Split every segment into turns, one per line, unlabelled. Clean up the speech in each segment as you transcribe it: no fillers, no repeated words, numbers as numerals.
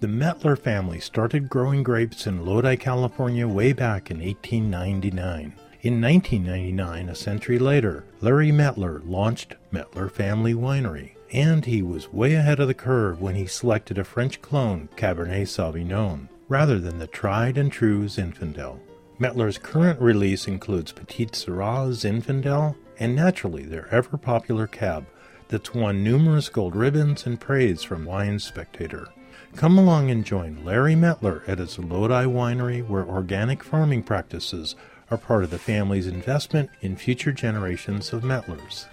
The Mettler family started growing grapes in Lodi, California way back in 1899. In 1999, a century later, Larry Mettler launched Mettler Family Winery, and he was way ahead of the curve when he selected a French clone Cabernet Sauvignon, rather than the tried and true Zinfandel. Mettler's current release includes Petite Sirah Zinfandel, and naturally their ever-popular Cab, that's won numerous gold ribbons and praise from Wine Spectator. Come along and join Larry Mettler at his Lodi winery, where organic farming practices are part of the family's investment in future generations of Mettlers.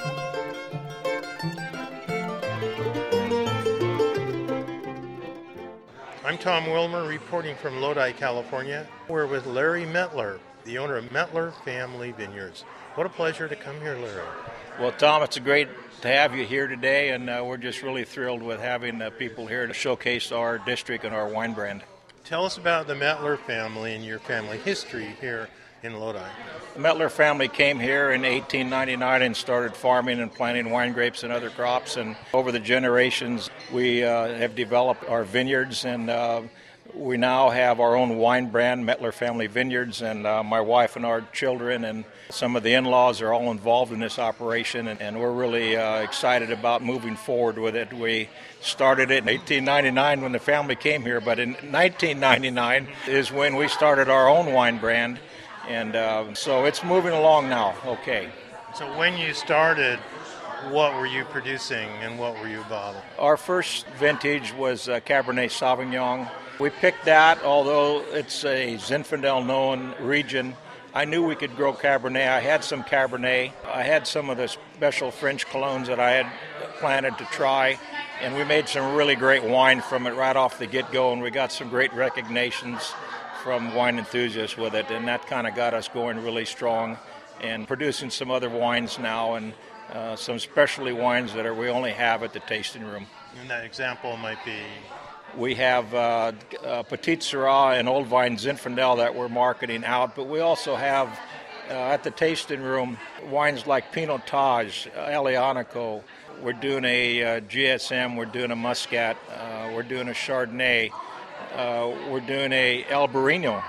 I'm Tom Wilmer, reporting from Lodi, California. We're with Larry Mettler, the owner of Mettler Family Vineyards. What a pleasure to come here, Larry.
Well, Tom, it's great to have you here today, and we're just really thrilled with having people here to showcase our district and our wine brand.
Tell us about the Mettler family and your family history here in Lodi.
The Mettler family came here in 1899 and started farming and planting wine grapes and other crops, and over the generations we have developed our vineyards, and we now have our own wine brand, Mettler Family Vineyards, and my wife and our children and some of the in-laws are all involved in this operation, and we're really excited about moving forward with it. We started it in 1899 when the family came here, but in 1999 is when we started our own wine brand, and so it's moving along now. Okay.
So when you started, what were you producing and what were you bottling?
Our first vintage was Cabernet Sauvignon. We picked that, although it's a Zinfandel-known region. I knew we could grow Cabernet. I had some Cabernet. I had some of the special French colognes that I had planted to try, and we made some really great wine from it right off the get-go, and we got some great recognitions from wine enthusiasts with it, and that kind of got us going really strong and producing some other wines now, and some specialty wines that we only have at the tasting room.
And that example might be?
We have Petite Sirah and Old Vine Zinfandel that we're marketing out, but we also have at the tasting room wines like Pinotage, Aglianico. We're doing a GSM, we're doing a Muscat, we're doing a Chardonnay, we're doing a Albarino.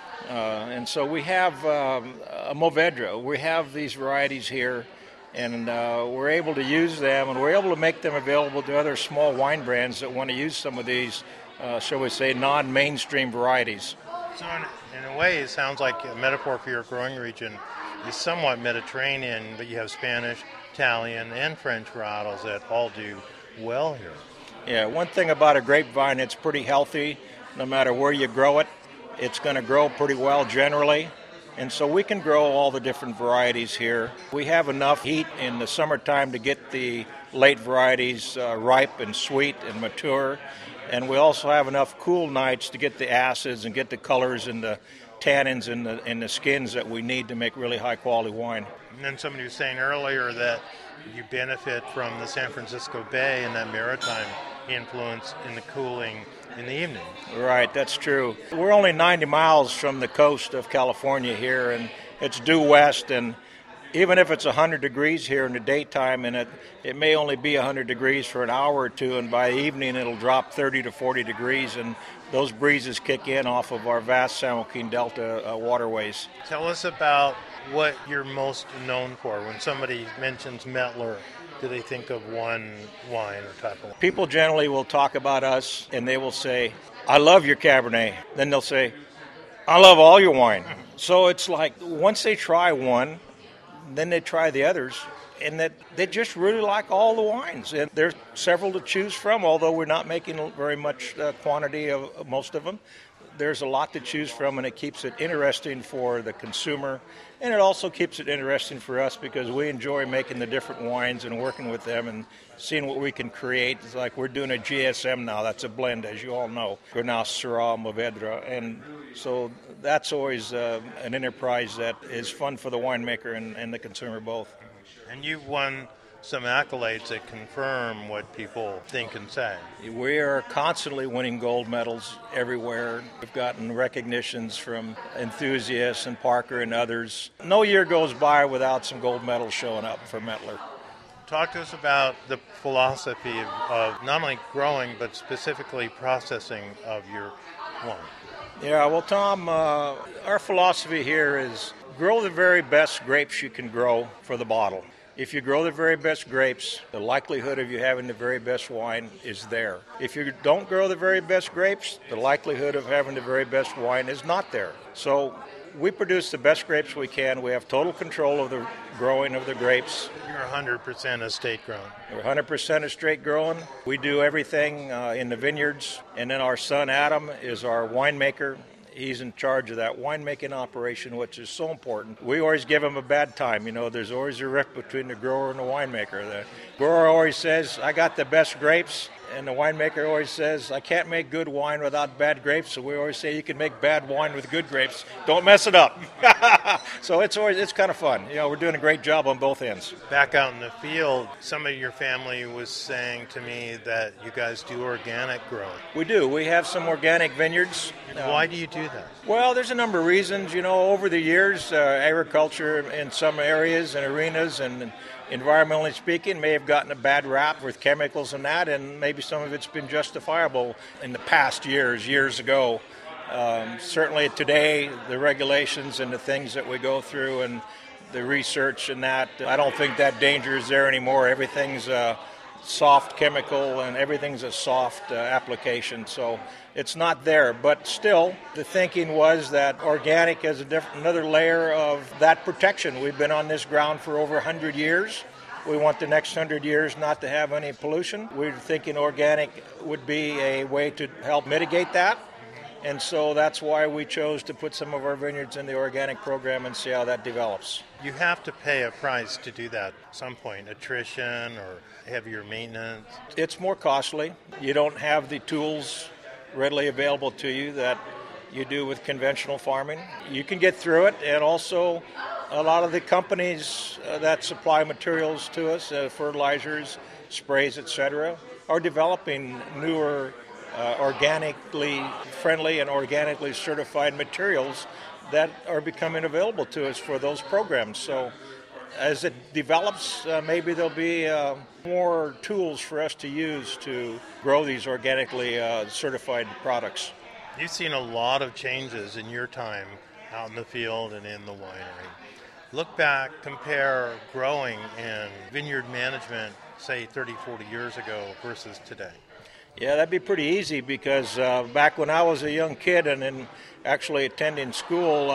And so we have a Mourvedre. We have these varieties here, and we're able to use them, and we're able to make them available to other small wine brands that want to use some of these, shall we say, non-mainstream varieties.
So in a way, it sounds like a metaphor for your growing region is somewhat Mediterranean, but you have Spanish, Italian, and French varietals that all do well here.
Yeah, one thing about a grapevine, it's pretty healthy. No matter where you grow it, it's going to grow pretty well generally. And so we can grow all the different varieties here. We have enough heat in the summertime to get the late varieties ripe and sweet and mature. And we also have enough cool nights to get the acids and get the colors and the tannins in the skins that we need to make really high quality wine.
And then somebody was saying earlier that you benefit from the San Francisco Bay and that maritime influence in the cooling in the evening.
Right, that's true. We're only 90 miles from the coast of California here, and it's due west, and even if it's 100 degrees here in the daytime, and it may only be 100 degrees for an hour or two, and by evening it'll drop 30 to 40 degrees, and those breezes kick in off of our vast San Joaquin Delta waterways.
Tell us about what you're most known for. When somebody mentions Mettler, do they think of one wine or type of wine?
People generally will talk about us, and they will say, I love your Cabernet. Then they'll say, I love all your wine. So it's like once they try one, then they try the others, and that they just really like all the wines. And there's several to choose from, although we're not making very much quantity of most of them. There's a lot to choose from, and it keeps it interesting for the consumer, and it also keeps it interesting for us because we enjoy making the different wines and working with them and seeing what we can create. It's like we're doing a GSM now. That's a blend, as you all know. We're now Syrah Mourvedre, and so that's always an enterprise that is fun for the winemaker and the consumer both.
And you've won some accolades that confirm what people think and say.
We are constantly winning gold medals everywhere. We've gotten recognitions from enthusiasts and Parker and others. No year goes by without some gold medals showing up for Mettler.
Talk to us about the philosophy of not only growing, but specifically processing of your wine.
Yeah, well, Tom, our philosophy here is grow the very best grapes you can grow for the bottle. If you grow the very best grapes, the likelihood of you having the very best wine is there. If you don't grow the very best grapes, the likelihood of having the very best wine is not there. So we produce the best grapes we can. We have total control of the growing of the grapes.
You're 100% estate grown.
We're 100% estate grown. We do everything in the vineyards. And then our son Adam is our winemaker. He's in charge of that winemaking operation, which is so important. We always give him a bad time. You know, there's always a rift between the grower and the winemaker. The grower always says, I got the best grapes. And the winemaker always says, I can't make good wine without bad grapes. So we always say you can make bad wine with good grapes. Don't mess it up. So it's kind of fun. You know, we're doing a great job on both ends.
Back out in the field, some of your family was saying to me that you guys do organic growing.
We do. We have some organic vineyards.
Why do you do that?
Well, there's a number of reasons. You know, over the years, agriculture in some areas and arenas and environmentally speaking may have gotten a bad rap with chemicals and that, and maybe some of it's been justifiable in the past years ago. Certainly today, the regulations and the things that we go through and the research and that, I don't think that danger is there anymore. Everything's soft chemical and everything's a soft application, so it's not there. But still, the thinking was that organic is another layer of that protection. We've been on this ground for over 100 years. We want the next 100 years not to have any pollution. We're thinking organic would be a way to help mitigate that. And so that's why we chose to put some of our vineyards in the organic program and see how that develops.
You have to pay a price to do that at some point, attrition or heavier maintenance.
It's more costly. You don't have the tools readily available to you that you do with conventional farming. You can get through it, and also a lot of the companies that supply materials to us, fertilizers, sprays, etc., are developing newer organically friendly and organically certified materials that are becoming available to us for those programs. So as it develops, maybe there'll be more tools for us to use to grow these organically certified products.
You've seen a lot of changes in your time out in the field and in the winery. Look back, compare growing and vineyard management, say 30, 40 years ago versus today.
Yeah, that'd be pretty easy because back when I was a young kid and actually attending school,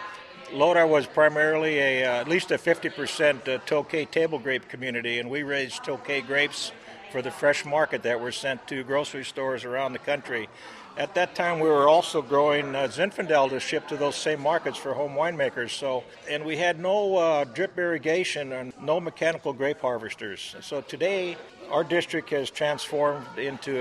Lodi was primarily at least a 50% Tokay table grape community, and we raised Tokay grapes for the fresh market that were sent to grocery stores around the country. At that time, we were also growing Zinfandel to ship to those same markets for home winemakers. And we had no drip irrigation and no mechanical grape harvesters. So today, our district has transformed into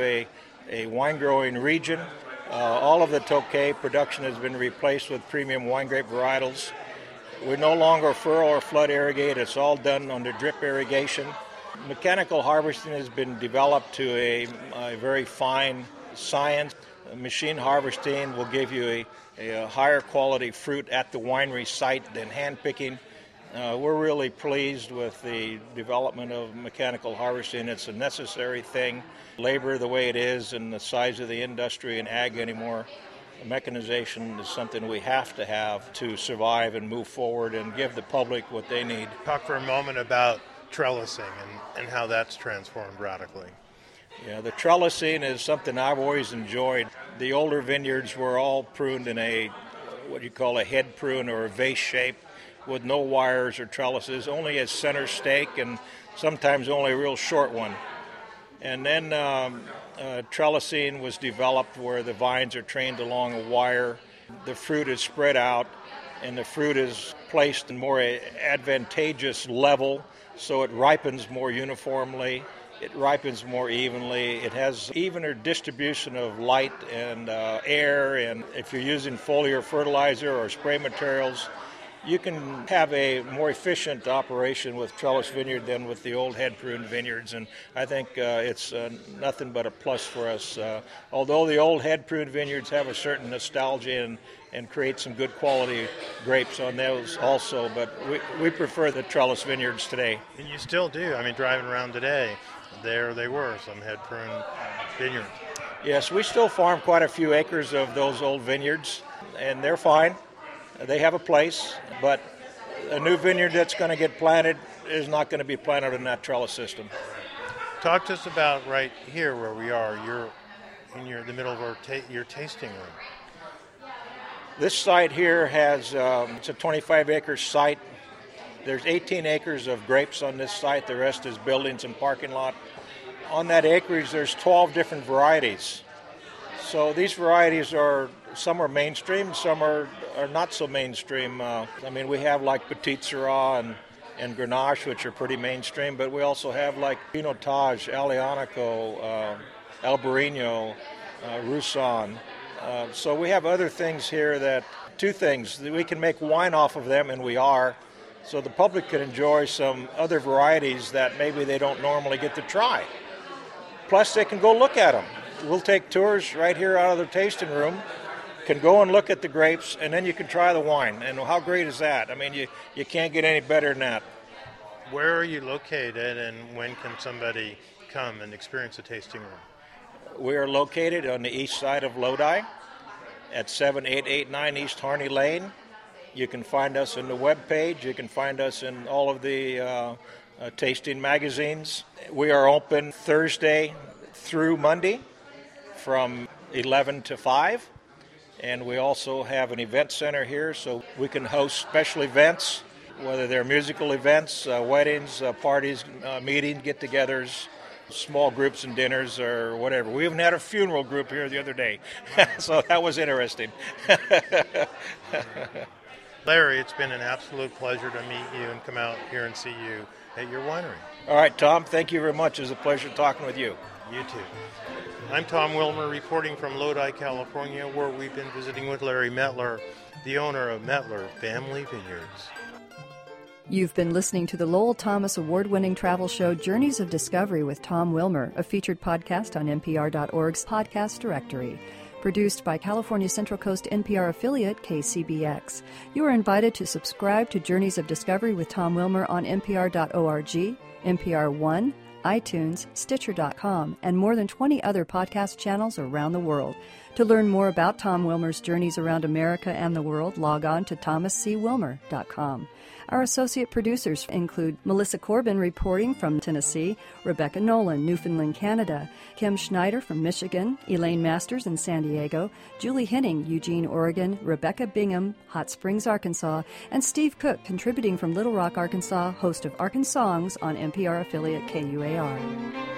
a wine-growing region. All of the Tokay production has been replaced with premium wine grape varietals. We no longer furrow or flood irrigate. It's all done under drip irrigation. Mechanical harvesting has been developed to a very fine science. Machine harvesting will give you a higher quality fruit at the winery site than hand picking. We're really pleased with the development of mechanical harvesting. It's a necessary thing. Labor the way it is and the size of the industry and ag anymore, mechanization is something we have to survive and move forward and give the public what they need.
Talk for a moment about trellising and how that's transformed radically.
Yeah, the trellising is something I've always enjoyed. The older vineyards were all pruned in what you call a head prune or a vase shape with no wires or trellises, only a center stake and sometimes only a real short one. And then trellising was developed where the vines are trained along a wire. The fruit is spread out and the fruit is placed in more advantageous level so it ripens more uniformly. It ripens more evenly. It has evener distribution of light and air. And if you're using foliar fertilizer or spray materials, You can have a more efficient operation with trellis vineyard than with the old head prune vineyards, and I think it's nothing but a plus for us. Although the old head prune vineyards have a certain nostalgia and create some good quality grapes on those also, but we prefer the trellis vineyards today.
And you still do. I mean, driving around today, there they were, some head prune vineyards.
Yes, we still farm quite a few acres of those old vineyards, and they're fine. They have a place, but a new vineyard that's going to get planted is not going to be planted in that trellis system.
Talk to us about right here where we are. You're in the middle of your tasting room.
This site here has, it's a 25-acre site. There's 18 acres of grapes on this site. The rest is buildings and parking lot. On that acreage, there's 12 different varieties. So these varieties some are mainstream, some are not so mainstream. We have like Petit Syrah and Grenache, which are pretty mainstream, but we also have like Pinotage, Aglianico, Albarino, Roussanne. So we have other things here two things. We can make wine off of them, and we are. So the public can enjoy some other varieties that maybe they don't normally get to try. Plus, they can go look at them. We'll take tours right here out of the tasting room, can go and look at the grapes, and then you can try the wine. And how great is that? I mean, you can't get any better than that.
Where are you located, and when can somebody come and experience the tasting room?
We are located on the east side of Lodi at 7889 East Harney Lane. You can find us on the webpage. You can find us in all of the tasting magazines. We are open Thursday through Monday from 11 to 5. And we also have an event center here, so we can host special events, whether they're musical events, weddings, parties, meetings, get-togethers, small groups and dinners or whatever. We even had a funeral group here the other day, so that was interesting.
Larry, it's been an absolute pleasure to meet you and come out here and see you at your winery.
All right, Tom, thank you very much. It was a pleasure talking with you.
You too. I'm Tom Wilmer, reporting from Lodi, California, where we've been visiting with Larry Mettler, the owner of Mettler Family Vineyards.
You've been listening to the Lowell Thomas award-winning travel show Journeys of Discovery with Tom Wilmer, a featured podcast on NPR.org's podcast directory. Produced by California Central Coast NPR affiliate KCBX. You are invited to subscribe to Journeys of Discovery with Tom Wilmer on NPR.org, NPR One, iTunes, Stitcher.com, and more than 20 other podcast channels around the world. To learn more about Tom Wilmer's journeys around America and the world, log on to thomascwilmer.com. Our associate producers include Melissa Corbin reporting from Tennessee, Rebecca Nolan, Newfoundland, Canada, Kim Schneider from Michigan, Elaine Masters in San Diego, Julie Henning, Eugene, Oregon, Rebecca Bingham, Hot Springs, Arkansas, and Steve Cook contributing from Little Rock, Arkansas, host of Arkansas Songs on NPR affiliate KUAR.